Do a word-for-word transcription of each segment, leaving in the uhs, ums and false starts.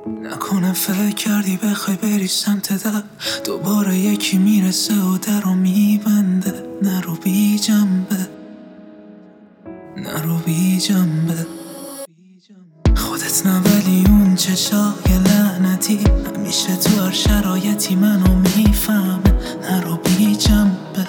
نکنه فکر کردی بخوای بری سمت در، دوباره یکی میرسه و در رو میبنده. نرو بی جنبه، نرو بی جنبه. خودت نه ولی اون چشای لعنتی همیشه تو هر شرایطی منو میفهمه. نرو بی جنبه،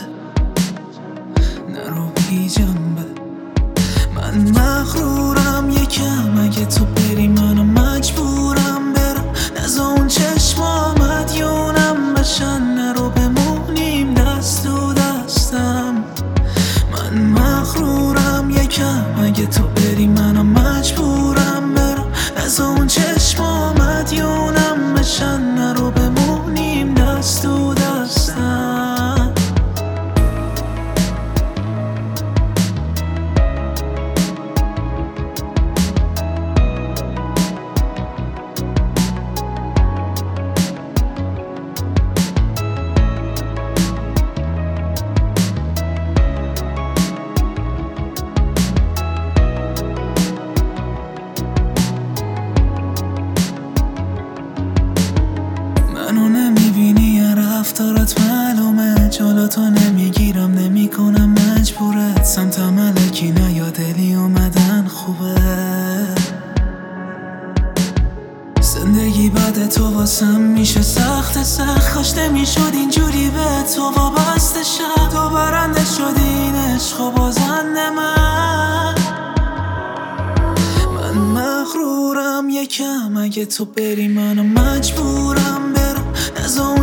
نرو بی جنبه. من مغرورم یکم، اگه تو بری منو مجبورم برم. نزا اون چشما مدیونم بشن، نرو بمونیم دست و دستم. من مغرورم یکم، اگه تو بری منو مجبورم برم. نزا اون چشما مدیونم بشن، نرو بمونیم دست و دستم. منو نمیبینی یا رفتارت معلومه، جلو تو نمیگیرم نمیکنم مجبورت. سمت ملکی نیا دلی اومدن خوبه. زندگی بعد تو واسم میشه سخت سخت، کاش نمیشد اینجوری به تو وابسته شم. تو برنده شدی این عشق و بازنده من. من مغرورم یکم، اگه تو بری منو مجبورم برم. نزا